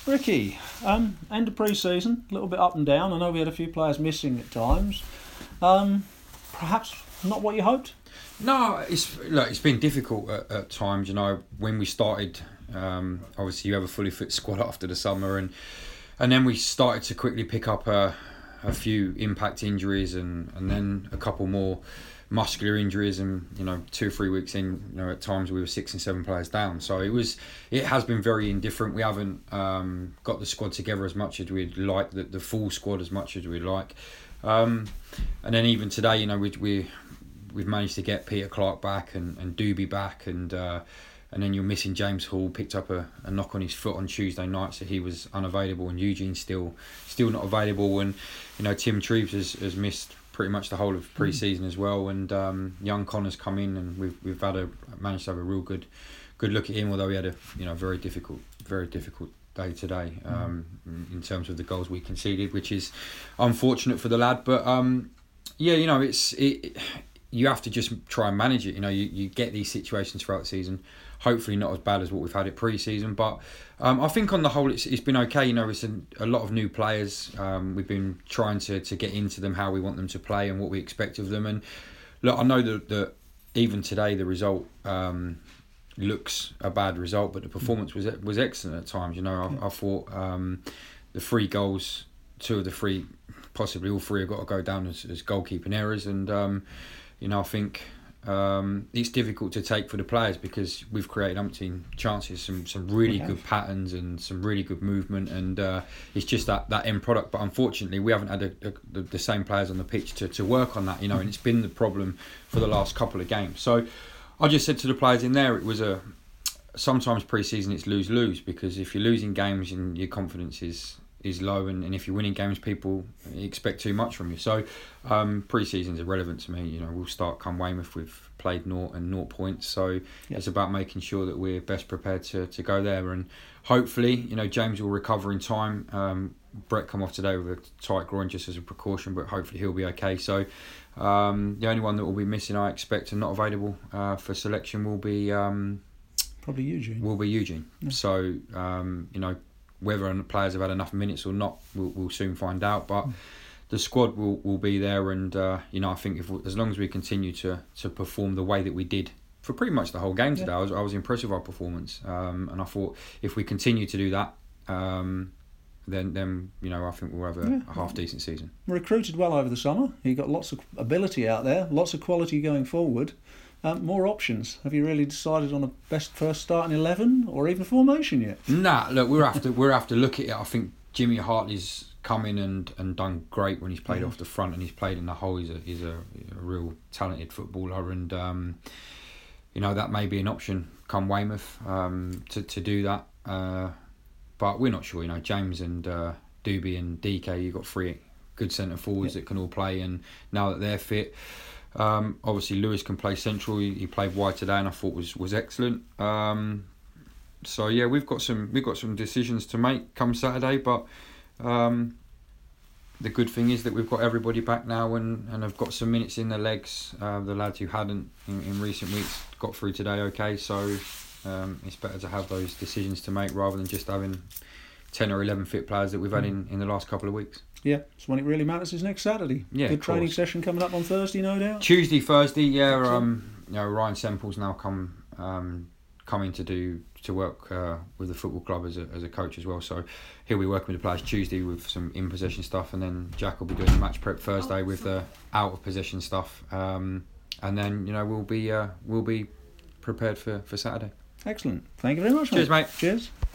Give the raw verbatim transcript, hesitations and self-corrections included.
Ricky, um, end of pre-season, a little bit up and down. I know we had a few players missing at times. Um, perhaps not what you hoped? No, it's look, it's been difficult at, at times. You know, when we started, um, obviously you have a fully fit squad after the summer, and and then we started to quickly pick up a, a few impact injuries, and, and then a couple more muscular injuries, and you know, two or three weeks in, you know, at times we were six and seven players down. So it was, it has been very indifferent. We haven't um, got the squad together as much as we'd like, the, the full squad as much as we'd like. Um, and then even today, you know, we we we've managed to get Peter Clark back and and Doobie back, and uh, and then you're missing James Hall. Picked up a, a knock on his foot on Tuesday night, so he was unavailable, and Eugene's still still not available, and you know, Tim Treves has, has missed pretty much the whole of pre-season as well, and um, young Connor's come in, and we've we've had a managed to have a real good good look at him, although he had a you know very difficult very difficult day today um, mm. in terms of the goals we conceded, which is unfortunate for the lad. But um, yeah, you know, it's it, you have to just try and manage it. You know, you, you get these situations throughout the season. Hopefully not as bad as what we've had at pre-season, but um, I think on the whole it's it's been okay. You know, it's a, a lot of new players. Um, we've been trying to, to get into them, how we want them to play and what we expect of them. And look, I know that, that even today the result um, looks a bad result, but the performance was was excellent at times. You know, I, I thought um, the three goals, two of the three, possibly all three, have got to go down as, as goalkeeping errors, and um, you know, I think. Um, it's difficult to take for the players because we've created umpteen chances, some some really good patterns and some really good movement, and uh, it's just that, that end product. But unfortunately, we haven't had a, a, the, the same players on the pitch to, to work on that, you know, and it's been the problem for the last couple of games. So I just said to the players in there, it was a sometimes pre-season it's lose lose, because if you're losing games and your confidence is. is low, and, and if you're winning games, people expect too much from you. So um, pre-season's irrelevant to me. You know, we'll start come Weymouth. We've played naught and naught points, so yep. It's about making sure that we're best prepared to, to go there, and hopefully, you know, James will recover in time. Um, Brett come off today with a tight groin just as a precaution, but hopefully he'll be okay. So um, the only one that will be missing, I expect, and not available uh, for selection will be um, probably Eugene. Will be Eugene. Yeah. So um, you know. Whether the players have had enough minutes or not, we'll, we'll soon find out. But the squad will, will be there, and uh, you know, I think if as long as we continue to, to perform the way that we did for pretty much the whole game today, yeah. I was I was impressed with our performance, um, and I thought if we continue to do that, um, then then you know I think we'll have a, yeah. a half decent season. Recruited well over the summer. You got lots of ability out there, lots of quality going forward. Um, more options. Have you really decided on a best first starting eleven or even formation yet? Nah, look, we'll have to we'll have to look at it. I think Jimmy Hartley's come in and, and done great when he's played yeah. off the front, and he's played in the hole. He's a he's a, a real talented footballer, and um, you know, that may be an option come Weymouth um, to to do that. Uh, but we're not sure. You know, James and uh, Doobie and D K, you've got three good centre forwards yeah. that can all play, and now that they're fit. Um, obviously Lewis can play central. He, he played wide today, and I thought was was excellent. Um, so yeah, we've got some we've got some decisions to make come Saturday. But um, the good thing is that we've got everybody back now, and, and have got some minutes in their legs. Uh, the lads who hadn't in, in recent weeks got through today okay. So um, it's better to have those decisions to make rather than just having ten or eleven fit players that we've had in, in the last couple of weeks. Yeah, so when it really matters is next Saturday. Yeah, good training session coming up on Thursday, no doubt. Tuesday, Thursday, yeah. Um, you know, Ryan Semple's now come um, coming to do to work uh, with the football club as a as a coach as well. So he'll be working with the players Tuesday with some in possession stuff, and then Jack will be doing the match prep Thursday with the out of possession stuff. Um, and then you know we'll be uh, we'll be prepared for, for Saturday. Excellent. Thank you very much. Cheers, mate. mate. Cheers.